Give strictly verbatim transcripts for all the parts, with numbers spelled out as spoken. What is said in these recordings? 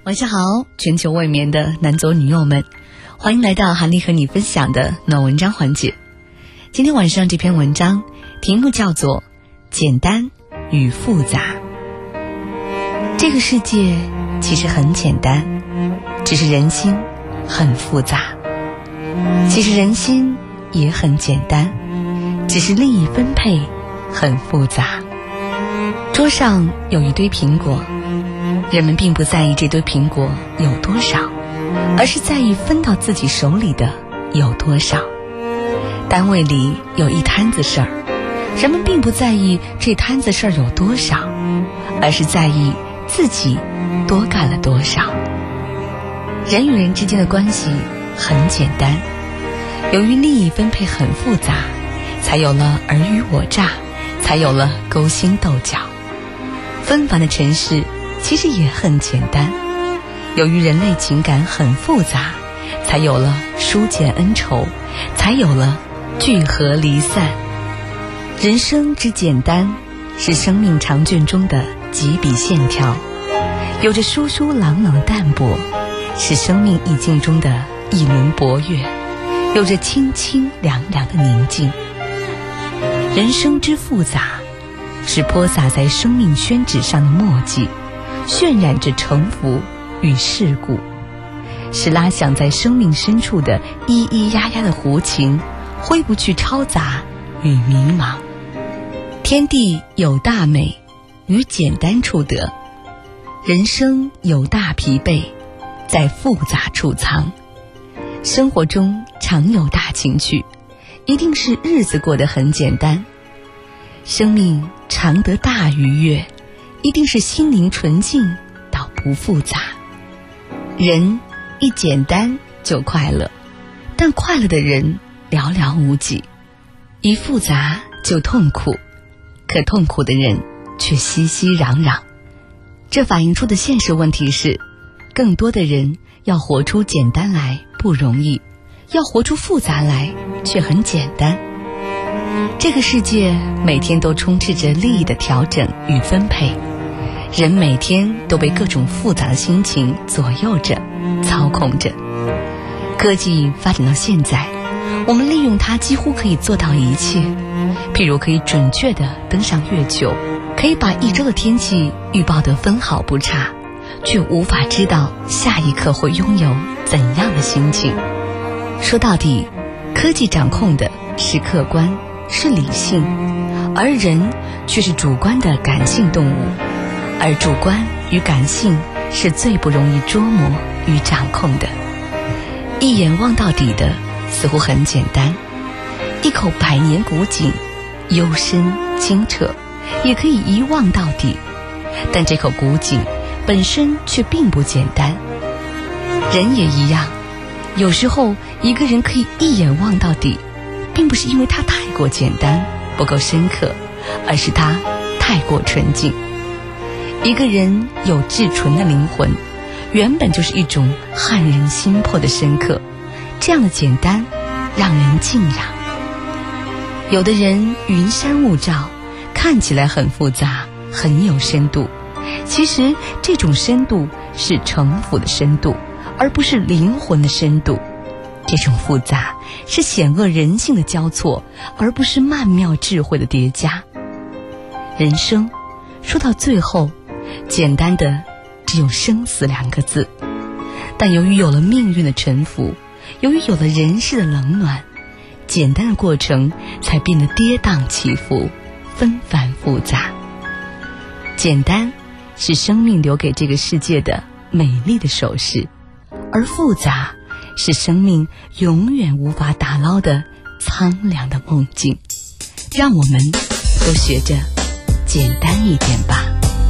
晚上好，全球未眠的男左女右们，欢迎来到韩丽和你分享的暖文章环节。今天晚上这篇文章题目叫做简单与复杂。这个世界其实很简单，只是人心很复杂。其实人心也很简单，只是利益分配很复杂。桌上有一堆苹果，人们并不在意这堆苹果有多少，而是在意分到自己手里的有多少。单位里有一摊子事儿，人们并不在意这摊子事儿有多少，而是在意自己多干了多少。人与人之间的关系很简单，由于利益分配很复杂，才有了尔虞我诈，才有了勾心斗角。纷繁的城市其实也很简单，由于人类情感很复杂，才有了疏解恩仇，才有了聚合离散。人生之简单，是生命长卷中的几笔线条，有着疏疏朗朗的淡泊，是生命意境中的一轮薄月，有着清清凉凉的宁静。人生之复杂，是泼洒在生命宣纸上的墨迹，渲染着城府与世故，是拉响在生命深处的咿咿呀呀的胡琴，挥不去嘈杂与迷茫。天地有大美，于简单处得；人生有大疲惫，在复杂处藏。生活中常有大情趣，一定是日子过得很简单。生命常得大愉悦，一定是心灵纯净到不复杂。人一简单就快乐，但快乐的人寥寥无几；一复杂就痛苦，可痛苦的人却熙熙攘攘。这反映出的现实问题是，更多的人要活出简单来不容易，要活出复杂来却很简单。这个世界每天都充斥着利益的调整与分配，人每天都被各种复杂的心情左右着，操控着。科技发展到现在，我们利用它几乎可以做到一切，譬如可以准确地登上月球，可以把一周的天气预报得分毫不差，却无法知道下一刻会拥有怎样的心情。说到底，科技掌控的是客观，是理性，而人却是主观的感性动物，而主观与感性是最不容易捉摸与掌控的。一眼望到底的似乎很简单，一口百年古井，幽深清澈，也可以一望到底，但这口古井本身却并不简单。人也一样，有时候一个人可以一眼望到底，并不是因为他太过简单不够深刻，而是他太过纯净。一个人有至纯的灵魂，原本就是一种撼人心魄的深刻，这样的简单让人敬仰。有的人云山雾罩，看起来很复杂，很有深度，其实这种深度是城府的深度，而不是灵魂的深度。这种复杂是险恶人性的交错，而不是曼妙智慧的叠加。人生说到最后，简单的只有生死两个字，但由于有了命运的沉浮，由于有了人世的冷暖，简单的过程才变得跌宕起伏，纷繁复杂。简单是生命留给这个世界的美丽的首饰，而复杂是生命永远无法打捞的苍凉的梦境。让我们都学着简单一点吧。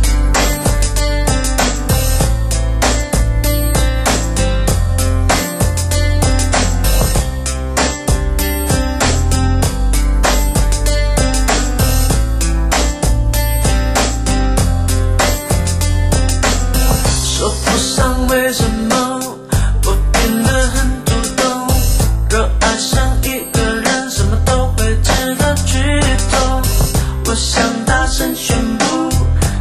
说不上为什么我变得很主动，若爱上一个人，什么都会值得去做。我想大声宣布，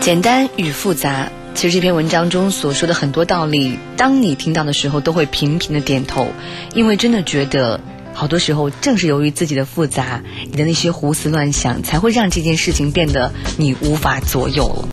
简单与复杂，其实这篇文章中所说的很多道理，当你听到的时候都会频频的点头，因为真的觉得好多时候正是由于自己的复杂，你的那些胡思乱想，才会让这件事情变得你无法左右了。